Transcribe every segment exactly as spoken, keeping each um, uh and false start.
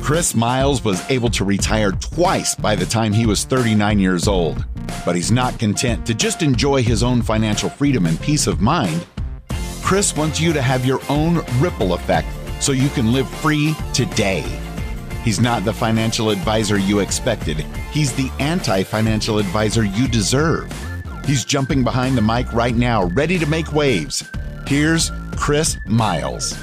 Chris Miles was able to retire twice by the time he was thirty-nine years old. But he's not content to just enjoy his own financial freedom and peace of mind. Chris wants you to have your own ripple effect so you can live free today. He's not the financial advisor you expected. He's the anti-financial advisor you deserve. He's jumping behind the mic right now, ready to make waves. Here's Chris Miles.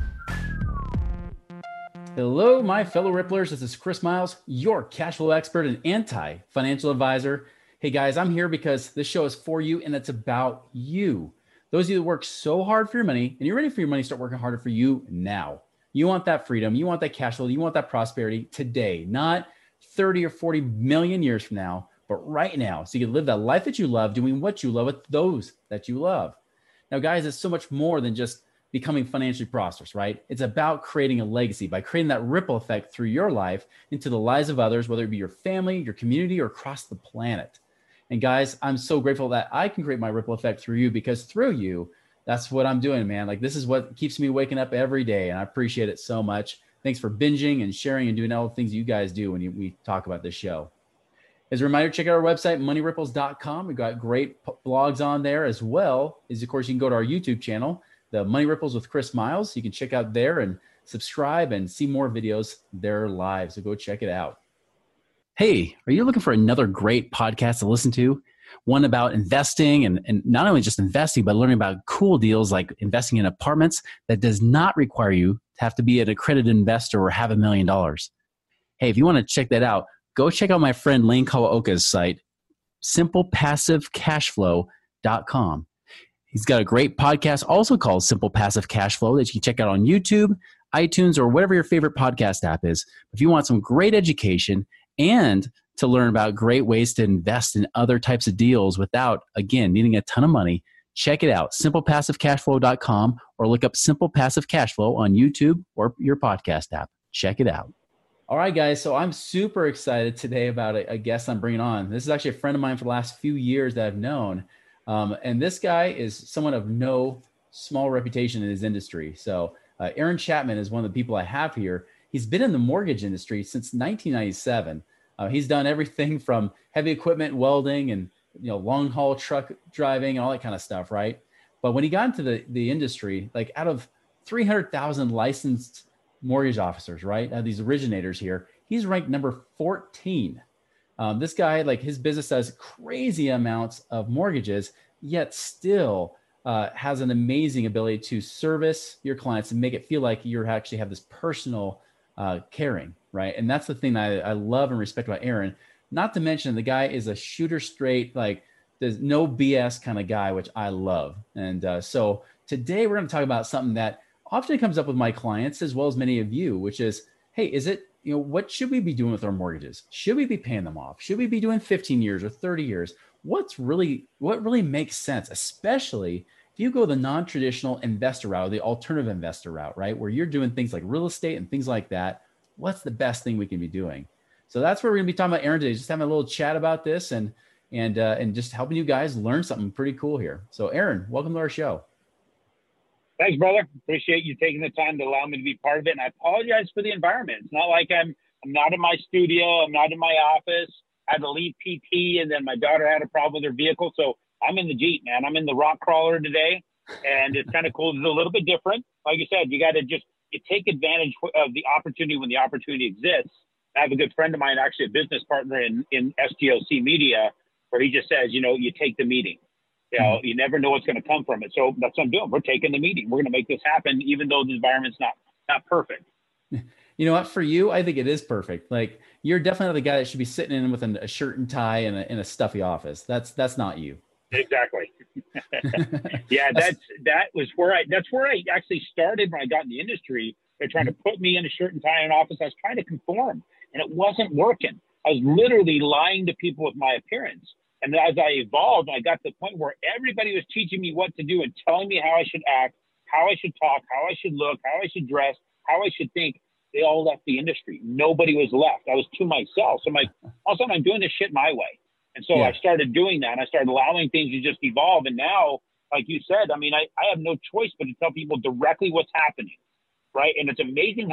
Hello, my fellow Ripplers. This is Chris Miles, your cash flow expert and anti-financial advisor. Hey guys, I'm here because this show is for you and it's about you. Those of you that work so hard for your money and you're ready for your money to start working harder for you now. You want that freedom, you want that cash flow, you want that prosperity today, not thirty or forty million years from now, but right now. So you can live that life that you love, doing what you love with those that you love. Now guys, it's so much more than just becoming financially prosperous, right? It's about creating a legacy by creating that ripple effect through your life into the lives of others, whether it be your family, your community, or across the planet. And guys, I'm so grateful that I can create my ripple effect through you, because through you, that's what I'm doing, man. Like, this is what keeps me waking up every day, and I appreciate it so much. Thanks for binging and sharing and doing all the things you guys do when you, we talk about this show. As a reminder, check out our website, money ripples dot com. We've got great blogs on there, as well as, of course, you can go to our YouTube channel, the Money Ripples with Chris Miles. You can check out there and subscribe and see more videos there live. So go check it out. Hey, are you looking for another great podcast to listen to? One about investing, and, and not only just investing, but learning about cool deals like investing in apartments that does not require you to have to be an accredited investor or have a million dollars. Hey, if you want to check that out, go check out my friend Lane Kawaoka's site, simple passive cash flow dot com. He's got a great podcast also called Simple Passive Cash Flow that you can check out on YouTube, iTunes, or whatever your favorite podcast app is. If you want some great education and to learn about great ways to invest in other types of deals without, again, needing a ton of money, check it out, simple passive cash flow dot com, or look up Simple Passive Cash Flow on YouTube or your podcast app. Check it out. All right, guys. So I'm super excited today about a, a guest I'm bringing on. This is actually a friend of mine for the last few years that I've known. Um, and this guy is someone of no small reputation in his industry. So uh, Aaron Chapman is one of the people I have here. He's been in the mortgage industry since nineteen ninety-seven. Uh, he's done everything from heavy equipment welding and you know long haul truck driving and all that kind of stuff, right? But when he got into the, the industry, like out of three hundred thousand licensed mortgage officers, right, uh, these originators here, he's ranked number fourteen. Um, this guy, like his business does crazy amounts of mortgages, yet still uh, has an amazing ability to service your clients and make it feel like you actually have this personal uh, caring, right? And that's the thing that I, I love and respect about Aaron. Not to mention the guy is a shooter straight, like there's no B S kind of guy, which I love. And uh, so today we're going to talk about something that often comes up with my clients as well as many of you, which is, hey, is it, you know, what should we be doing with our mortgages? Should we be paying them off? Should we be doing fifteen years or thirty years? What's really, what really makes sense, especially if you go the non-traditional investor route, or the alternative investor route, right? Where you're doing things like real estate and things like that. What's the best thing we can be doing? So that's where we're going to be talking about Aaron today, just having a little chat about this and, and, uh, and just helping you guys learn something pretty cool here. So Aaron, welcome to our show. Thanks, brother. Appreciate you taking the time to allow me to be part of it. And I apologize for the environment. It's not like I'm I'm not in my studio. I'm not in my office. I had to leave P T, and then my daughter had a problem with her vehicle. So I'm in the Jeep, man. I'm in the rock crawler today, and it's kind of cool. It's a little bit different. Like you said, you got to just you take advantage of the opportunity when the opportunity exists. I have a good friend of mine, actually a business partner in, in S T L C Media, where he just says, you know, you take the meeting. You know, you never know what's going to come from it. So that's what I'm doing. We're taking the meeting. We're going to make this happen, even though the environment's not not perfect. You know what? For you, I think it is perfect. Like you're definitely the guy that should be sitting in with a shirt and tie in a, in a stuffy office. That's that's not you. Exactly. Yeah, that's that was where I that's where I actually started when I got in the industry. They're trying to put me in a shirt and tie in an office. I was trying to conform, and it wasn't working. I was literally lying to people with my appearance. And as I evolved, I got to the point where everybody was teaching me what to do and telling me how I should act, how I should talk, how I should look, how I should dress, how I should think. They all left the industry. Nobody was left. I was to myself. So I'm like, all of a sudden I'm doing this shit my way. And so yeah. I started doing that. And I started allowing things to just evolve. And now, like you said, I mean, I, I have no choice but to tell people directly what's happening, right? And it's amazing how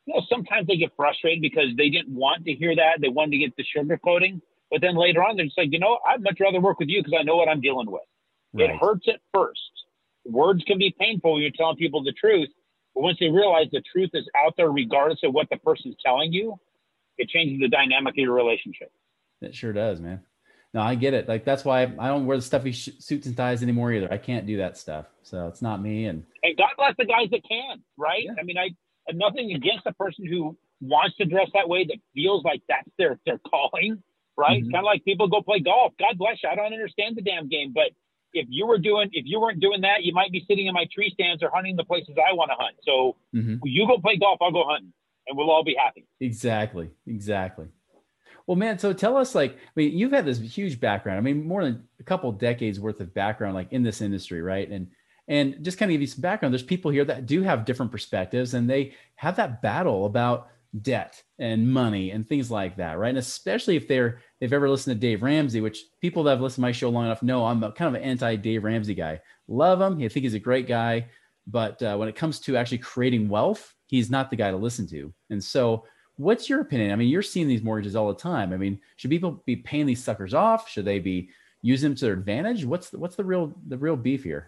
you know, sometimes they get frustrated because they didn't want to hear that. They wanted to get the sugarcoating. But then later on, they're just like, you know, I'd much rather work with you because I know what I'm dealing with. Right. It hurts at first. Words can be painful when you're telling people the truth. But once they realize the truth is out there, regardless of what the person's telling you, it changes the dynamic of your relationship. It sure does, man. No, I get it. Like, that's why I don't wear the stuffy sh- suits and ties anymore either. I can't do that stuff. So it's not me. And, and God bless the guys that can, right? Yeah. I mean, I have nothing against a person who wants to dress that way, that feels like that's their, their calling, right? Mm-hmm. Kind of like people go play golf. God bless you. I don't understand the damn game, but if you were doing, if you weren't doing that, you might be sitting in my tree stands or hunting the places I want to hunt. So mm-hmm. you go play golf, I'll go hunting, and we'll all be happy. Exactly. Exactly. Well, man, so tell us, like, I mean, you've had this huge background. I mean, more than a couple of decades worth of background, like in this industry, right? And and just kind of give you some background. There's people here that do have different perspectives, and they have that battle about debt and money and things like that, right? And especially if they're they've ever listened to Dave Ramsey, which people that have listened to my show long enough know I'm a, kind of an anti-Dave Ramsey guy. Love him. I think he's a great guy, but uh, when it comes to actually creating wealth, he's not the guy to listen to. And so, what's your opinion? I mean, you're seeing these mortgages all the time. I mean, should people be paying these suckers off? Should they be using them to their advantage? What's the, what's the real the real beef here?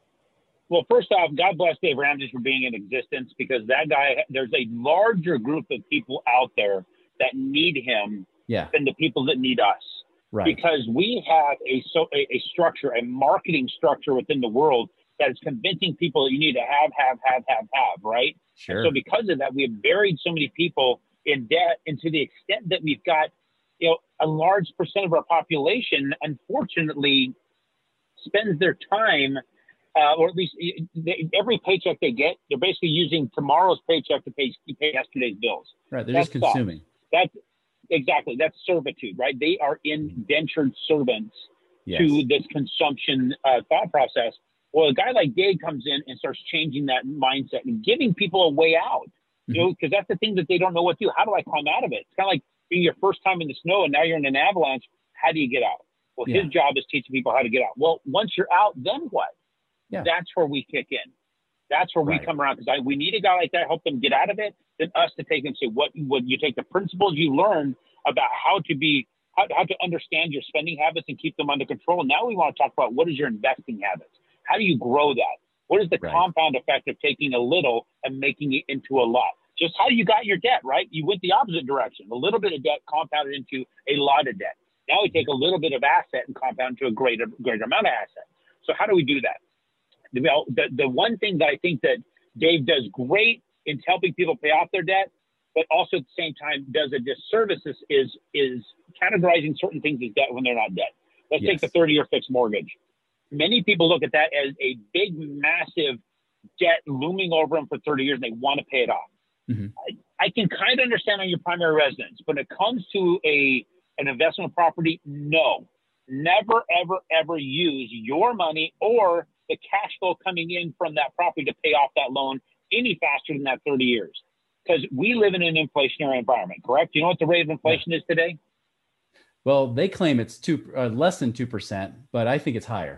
Well, first off, God bless Dave Ramsey for being in existence, because that guy, there's a larger group of people out there that need him yeah. than the people that need us. Right. Because we have a so a, a structure, a marketing structure within the world that is convincing people that you need to have, have, have, have, have, right? Sure. And so because of that, we have buried so many people in debt, and to the extent that we've got, you know, a large percent of our population, unfortunately, spends their time, uh, or at least they, every paycheck they get, they're basically using tomorrow's paycheck to pay, to pay yesterday's bills. Right, they're that's just consuming. That's exactly, that's servitude, right? They are indentured servants yes. to this consumption uh, thought process. Well, a guy like Dave comes in and starts changing that mindset and giving people a way out. You know, because that's the thing that they don't know what to do. How do I climb out of it? It's kind of like being your first time in the snow and now you're in an avalanche. How do you get out? Well, yeah. his job is teaching people how to get out. Well, once you're out, then what? Yeah. That's where we kick in. That's where right. we come around, because we need a guy like that, help them get out of it, then us to take and say, what would you take the principles you learned about how to be, how, how to understand your spending habits and keep them under control. Now we want to talk about what is your investing habits? How do you grow that? What is the right. compound effect of taking a little and making it into a lot? Just how you got your debt, right? You went the opposite direction. A little bit of debt compounded into a lot of debt. Now we take a little bit of asset and compound to a greater greater amount of asset. So how do we do that? The, the, the one thing that I think that Dave does great in helping people pay off their debt, but also at the same time does a disservice is, is, is categorizing certain things as debt when they're not debt. Let's yes. take the thirty-year fixed mortgage. Many people look at that as a big, massive debt looming over them for thirty years, and they want to pay it off. Mm-hmm. I, I can kind of understand on your primary residence, but when it comes to a an investment property, no, never, ever, ever use your money or the cash flow coming in from that property to pay off that loan any faster than that thirty years. Because we live in an inflationary environment, correct? You know what the rate of inflation yeah. is today? Well, they claim it's two uh, less than two percent, but I think it's higher.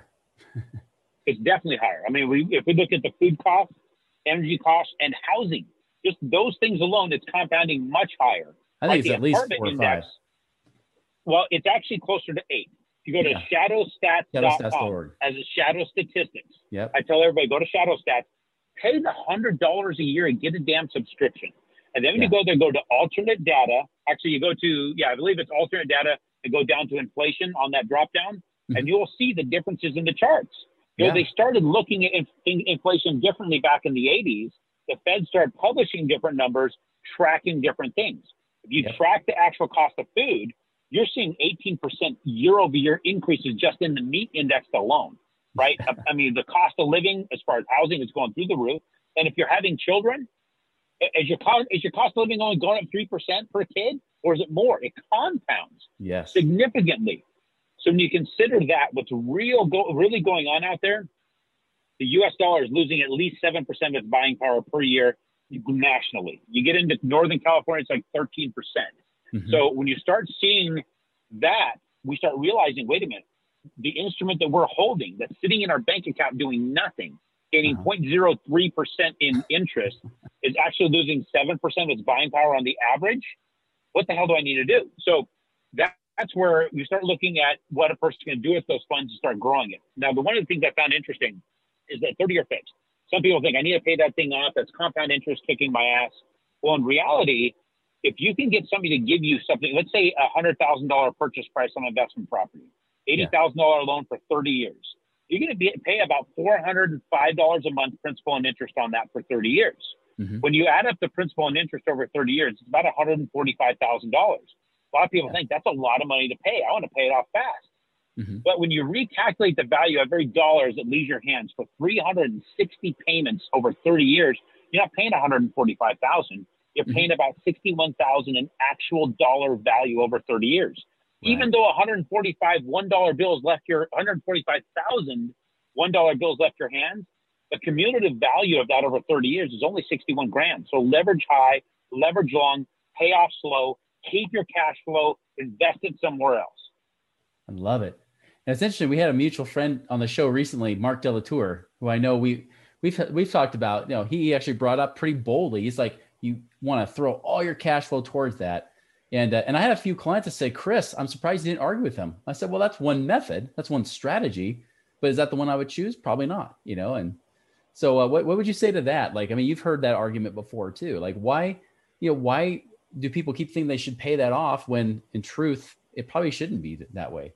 It's definitely higher. I mean, we, if we look at the food costs, energy costs, and housing, just those things alone, it's compounding much higher. I think like it's at least four or five. Well, it's actually closer to eight. If you go to yeah. shadow stats dot com as a Shadow Statistics, yep. I tell everybody, go to Shadow Stats, pay the one hundred dollars a year and get a damn subscription. And then when yeah. you go there, go to alternate data. Actually, you go to, yeah, I believe it's alternate data, and go down to inflation on that drop down. Mm-hmm. And you'll see the differences in the charts. You know, yeah. they started looking at in, in inflation differently back in the eighties. The Fed started publishing different numbers, tracking different things. If you yeah. track the actual cost of food, you're seeing eighteen percent year over year increases just in the meat index alone, right? I, I mean, the cost of living as far as housing is going through the roof. And if you're having children, is your cost, is your cost of living only going up three percent per kid, or is it more? It compounds yes. significantly. So when you consider that, what's real go, really going on out there, the U S dollar is losing at least seven percent of its buying power per year nationally. You get into Northern California, it's like thirteen percent. Mm-hmm. So when you start seeing that, we start realizing, wait a minute, the instrument that we're holding that's sitting in our bank account doing nothing gaining Uh-huh. zero point zero three percent in interest, is actually losing seven percent of its buying power on the average. What the hell do I need to do? So that, that's where you start looking at what a person can do with those funds and start growing it. Now, the one of the things I found interesting is that thirty-year fixed. Some people think I need to pay that thing off. That's compound interest kicking my ass. Well, in reality, if you can get somebody to give you something, let's say a one hundred thousand dollars purchase price on investment property, eighty thousand dollars yeah. loan for thirty years, you're going to be, pay about four hundred five dollars a month principal and interest on that for thirty years. Mm-hmm. When you add up the principal and interest over thirty years, it's about one hundred forty-five thousand dollars. A lot of people yeah. think that's a lot of money to pay. I want to pay it off fast. Mm-hmm. But when you recalculate the value of every dollar that leaves your hands for three hundred sixty payments over thirty years, you're not paying one hundred forty-five thousand dollars. You're mm-hmm. paying about sixty-one thousand dollars in actual dollar value over thirty years. Right. Even though one hundred forty-five one dollar bills left your one hundred forty-five thousand one dollar bills left your hands, the cumulative value of that over thirty years is only sixty-one grand. So leverage high, leverage long, pay off slow, keep your cash flow, invest it somewhere else. I love it. And it's interesting. We had a mutual friend on the show recently, Mark Delatour, who I know we we've we've talked about. You know, he actually brought up pretty boldly. He's like, you want to throw all your cash flow towards that. And uh, and I had a few clients that say, Chris, I'm surprised you didn't argue with him. I said, well, that's one method, that's one strategy, but is that the one I would choose? Probably not. You know, and so uh, what what would you say to that? Like, I mean, you've heard that argument before too. Like, why, you know, why do people keep thinking they should pay that off when in truth it probably shouldn't be that way?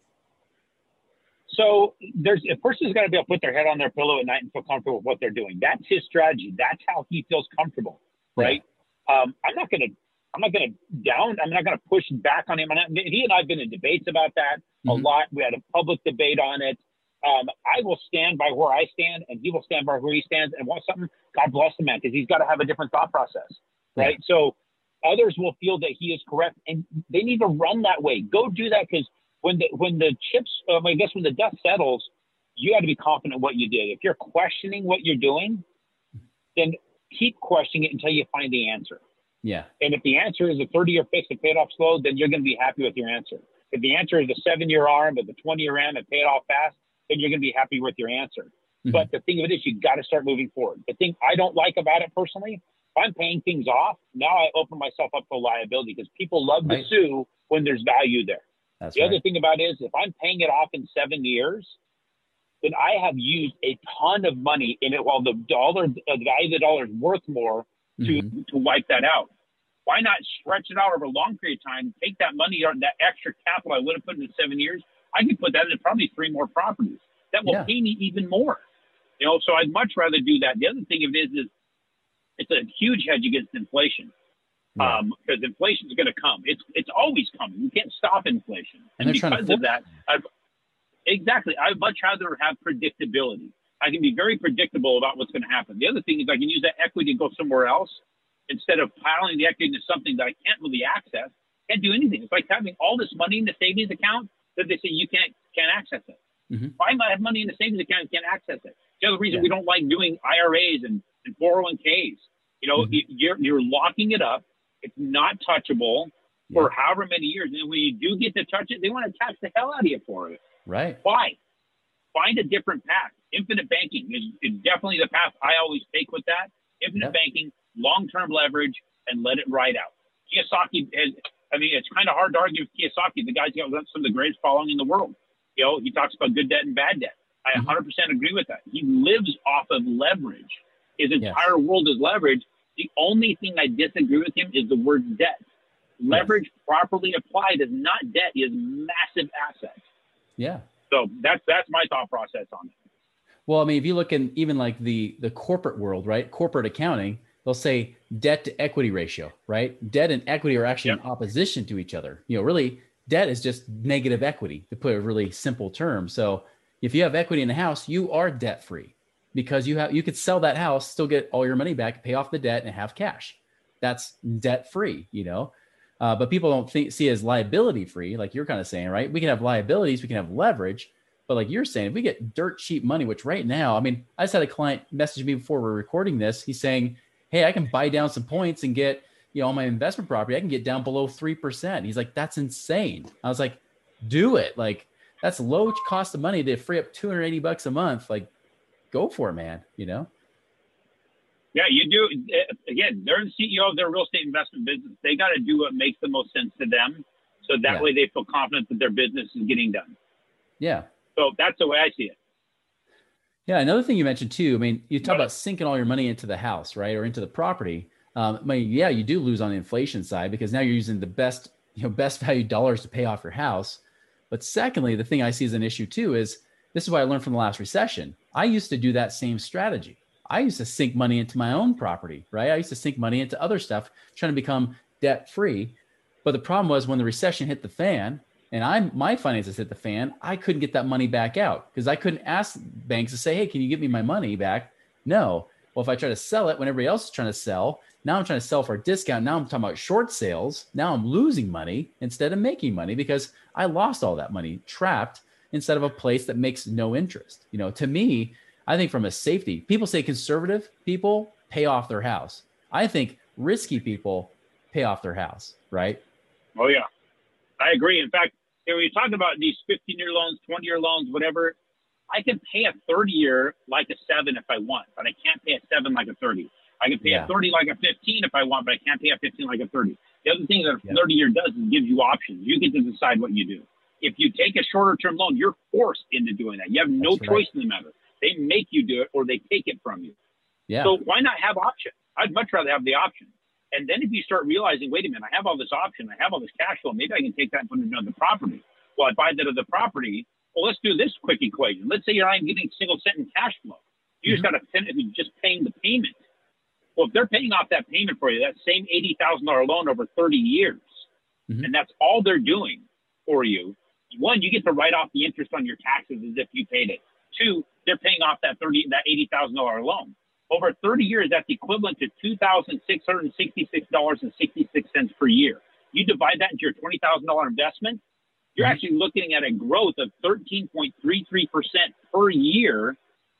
So there's a person's got to be able to put their head on their pillow at night and feel comfortable with what they're doing. That's his strategy. That's how he feels comfortable, right? Yeah. Um, I'm not going to, I'm not going to down, I'm not going to push back on him. Not, he and I have been in debates about that mm-hmm. a lot. We had a public debate on it. Um, I will stand by where I stand, and he will stand by where he stands. And want something, God bless the man, because he's got to have a different thought process, right? Yeah. So others will feel that he is correct, and they need to run that way. Go do that, because When the when the chips, um, I guess when the dust settles, you got to be confident in what you did. If you're questioning what you're doing, then keep questioning it until you find the answer. Yeah. And if the answer is a thirty-year fix and pay it off slow, then you're going to be happy with your answer. If the answer is a seven-year arm with a twenty-year A M and pay it off fast, then you're going to be happy with your answer. Mm-hmm. But the thing of it is, you got to start moving forward. The thing I don't like about it personally, if I'm paying things off, now I open myself up to liability, because people love right. to sue when there's value there. That's the right. other thing about it is, if I'm paying it off in seven years, then I have used a ton of money in it while the dollar, the value of the dollar is worth more to, mm-hmm. to wipe that out. Why not stretch it out over a long period of time, take that money or that extra capital I would have put in seven years, I could put that into probably three more properties. That will yeah. pay me even more. You know, so I'd much rather do that. The other thing of it is, is it's a huge hedge against inflation. Yeah. Um, because inflation is going to come. It's it's always coming. You can't stop inflation. And, and because of that, I've, exactly, I'd much rather have predictability. I can be very predictable about what's going to happen. The other thing is I can use that equity to go somewhere else instead of piling the equity into something that I can't really access. Can't do anything. It's like having all this money in the savings account that they say you can't can't access it. Mm-hmm. Why not have money in the savings account and can't access it? The other reason yeah. we don't like doing I R As and, and four oh one Ks. You know, mm-hmm. you're you're locking it up. It's not touchable yeah. for however many years. And when you do get to touch it, they want to tax the hell out of you for it. Right. Why? Find a different path. Infinite banking is, is definitely the path I always take with that. Infinite yep. banking, long-term leverage, and let it ride out. Kiyosaki has, I mean, it's kind of hard to argue with Kiyosaki. The guy's got some of the greatest following in the world. You know, he talks about good debt and bad debt. I mm-hmm. one hundred percent agree with that. He lives off of leverage. His entire yes. world is leverage. The only thing I disagree with him is the word debt. Leverage yes. properly applied is not debt, is massive assets. Yeah. So that's that's my thought process on it. Well, I mean, if you look in even like the the corporate world, right? Corporate accounting, they'll say debt to equity ratio, right? Debt and equity are actually yep. in opposition to each other. You know, really, debt is just negative equity, to put a really simple term. So if you have equity in a house, you are debt free. Because you have, you could sell that house, still get all your money back, pay off the debt, and have cash. That's debt free, you know. Uh, but people don't think, see it as liability free, like you're kind of saying, right? We can have liabilities, we can have leverage, but like you're saying, if we get dirt cheap money, which right now, I mean, I just had a client message me before we're recording this. He's saying, "Hey, I can buy down some points and get, you know, on my investment property, I can get down below three percent." He's like, "That's insane." I was like, "Do it!" Like that's low cost of money to free up two hundred eighty bucks a month, like. go for it, man. You know? Yeah, you do. Again, they're the C E O of their real estate investment business. They got to do what makes the most sense to them. So that Yeah. way they feel confident that their business is getting done. Yeah. So that's the way I see it. Yeah. Another thing you mentioned too, I mean, you talk about sinking all your money into the house, right? Or into the property. Um, I mean, yeah, you do lose on the inflation side because now you're using the best, you know, best value dollars to pay off your house. But secondly, the thing I see as an issue too is this is what I learned from the last recession. I used to do that same strategy. I used to sink money into my own property, right? I used to sink money into other stuff, trying to become debt free. But the problem was when the recession hit the fan and I my finances hit the fan, I couldn't get that money back out because I couldn't ask banks to say, hey, can you give me my money back? No. Well, if I try to sell it when everybody else is trying to sell, now I'm trying to sell for a discount. Now I'm talking about short sales. Now I'm losing money instead of making money because I lost all that money trapped instead of a place that makes no interest. You know, to me, I think from a safety, people say conservative people pay off their house. I think risky people pay off their house, right? Oh, yeah. I agree. In fact, when you talk about these fifteen-year loans, twenty-year loans, whatever, I can pay a thirty-year like a seven if I want, but I can't pay a seven like a thirty. I can pay Yeah. a thirty like a fifteen if I want, but I can't pay a fifteen like a thirty. The other thing that a Yeah. thirty-year does is gives you options. You get to decide what you do. If you take a shorter-term loan, you're forced into doing that. You have no That's choice right. in the matter. They make you do it or they take it from you. Yeah. So why not have options? I'd much rather have the option. And then if you start realizing, wait a minute, I have all this option, I have all this cash flow, maybe I can take that and put it into the property. Well, I buy that other property. Well, let's do this quick equation. Let's say you're not getting a single cent in cash flow. You Mhm. just got to just paying the payment. Well, if they're paying off that payment for you, that same eighty thousand dollars loan over thirty years, Mhm. and that's all they're doing for you. One, you get to write off the interest on your taxes as if you paid it. Two, they're paying off that thirty that eighty thousand dollars loan. Over thirty years, that's equivalent to two thousand six hundred sixty-six dollars and sixty-six cents per year. You divide that into your twenty thousand dollars investment, you're Mhm. actually looking at a growth of thirteen point three three percent per year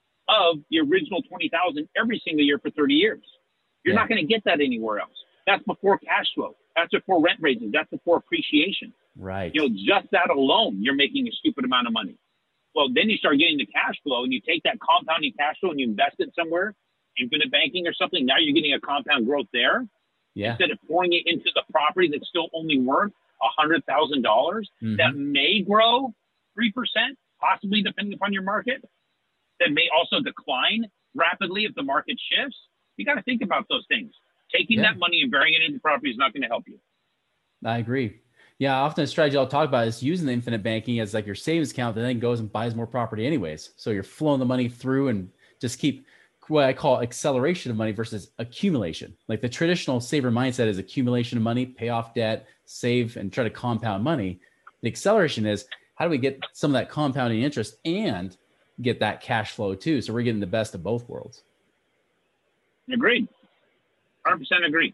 of the original twenty thousand dollars every single year for thirty years. You're Yeah. not going to get that anywhere else. That's before cash flow. That's before rent raises. That's before appreciation. Right. You know, just that alone, you're making a stupid amount of money. Well, then you start getting the cash flow and you take that compounding cash flow and you invest it somewhere, infinite banking or something. Now you're getting a compound growth there. Yeah. Instead of pouring it into the property that's still only worth one hundred thousand dollars Mhm. that may grow three percent, possibly depending upon your market, that may also decline rapidly if the market shifts. You got to think about those things. Taking Yeah. that money and burying it into property is not going to help you. I agree. Yeah, often a strategy I'll talk about is using the infinite banking as like your savings account that then goes and buys more property anyways. So you're flowing the money through and just keep what I call acceleration of money versus accumulation. Like the traditional saver mindset is accumulation of money, pay off debt, save, and try to compound money. The acceleration is how do we get some of that compounding interest and get that cash flow too? So we're getting the best of both worlds. Agreed. one hundred percent agree.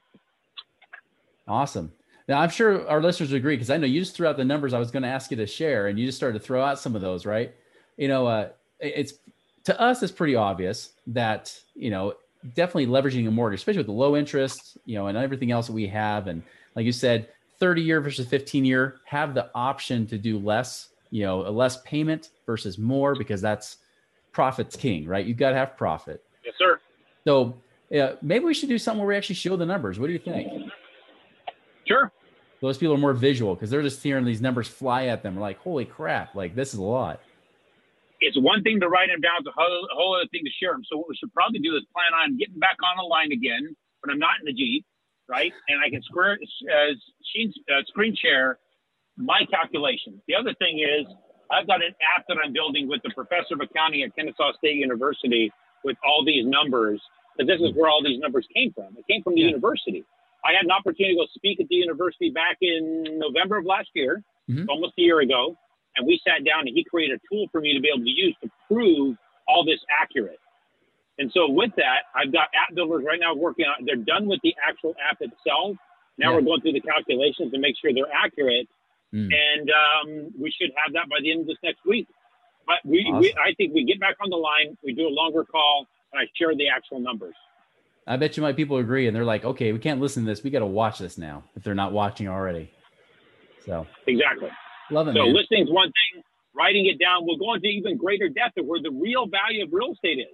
Awesome. Now, I'm sure our listeners would agree because I know you just threw out the numbers I was going to ask you to share, and you just started to throw out some of those, right? You know, uh, it's to us, it's pretty obvious that, you know, definitely leveraging a mortgage, especially with the low interest, you know, and everything else that we have. And like you said, thirty year versus fifteen year, have the option to do less, you know, a less payment versus more because that's profit's king, right? You've got to have profit. Yes, sir. So yeah, maybe we should do something where we actually show the numbers. What do you think? Sure. Those people are more visual because they're just hearing these numbers fly at them. We're like, holy crap, like this is a lot. It's one thing to write them down, it's a whole, a whole other thing to share them. So what we should probably do is plan on getting back on the line again when I'm not in the Jeep, right? And I can square, uh, screen, uh, screen share my calculations. The other thing is I've got an app that I'm building with the professor of accounting at Kennesaw State University with all these numbers, because this is where all these numbers came from. It came from the Yeah. university. I had an opportunity to go speak at the university back in November of last year, Mhm. almost a year ago. And we sat down and he created a tool for me to be able to use to prove all this accurate. And so with that, I've got app builders right now working on, they're done with the actual app itself. Now Yeah. we're going through the calculations to make sure they're accurate. Mm. And um, we should have that by the end of this next week. But we, Awesome. we, I think we get back on the line, we do a longer call, and I share the actual numbers. I bet you my people agree. And they're like, okay, we can't listen to this. We got to watch this now if they're not watching already. So Exactly. love it, So man. listening's one thing, writing it down will go into even greater depth of where the real value of real estate is.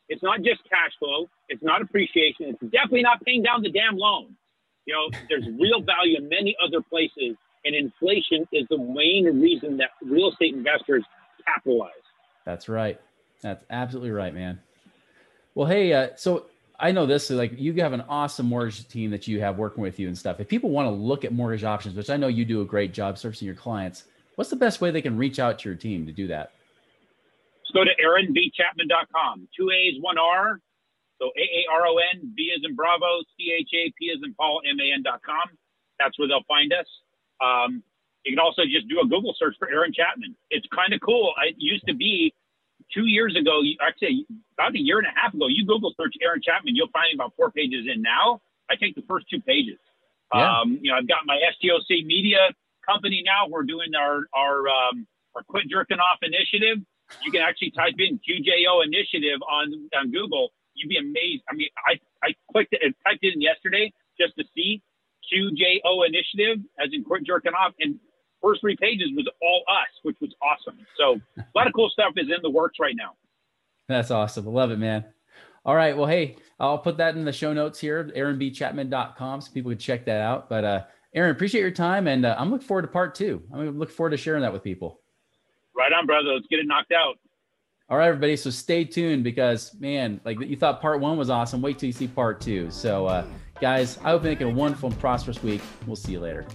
It's not just cash flow. It's not appreciation. It's definitely not paying down the damn loan. You know, there's real value in many other places, and inflation is the main reason that real estate investors capitalize. That's right. That's absolutely right, man. Well, hey, uh, so I know this, so like you have an awesome mortgage team that you have working with you and stuff. If people want to look at mortgage options, which I know you do a great job servicing your clients, what's the best way they can reach out to your team to do that? Just go to aaron b chapman dot com. Two A's, one R. So A A R O N, B as in Bravo, C H A P as in Paul, M A N dot com. That's where they'll find us. Um, you can also just do a Google search for Aaron Chapman. It's kind of cool. It used to be two years ago, actually about a year and a half ago, you Google search Aaron Chapman, you'll find about four pages in. Now I take the first two pages. Yeah. Um, you know, I've got my S T O C media company now. We're doing our, our, um, our Quit Jerking Off initiative. You can actually type in Q J O initiative on, on Google. You'd be amazed. I mean, I, I clicked it and typed it in yesterday just to see Q J O initiative as in Quit Jerking Off. And first three pages was all us, which was awesome. So a lot of cool stuff is in the works right now. That's awesome. I love it, man. All right. Well, hey, I'll put that in the show notes here, aaron b chapman dot com, so people can check that out. But uh, Aaron, appreciate your time. And uh, I'm looking forward to part two. I'm looking forward to sharing that with people. Right on, brother. Let's get it knocked out. All right, everybody. So stay tuned because, man, like you thought part one was awesome. Wait till you see part two. So, uh, guys, I hope you're making a wonderful and prosperous week. We'll see you later.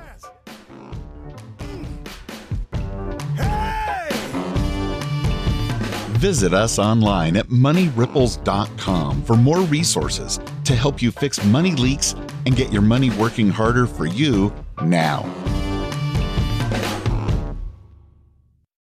Visit us online at money ripples dot com for more resources to help you fix money leaks and get your money working harder for you now.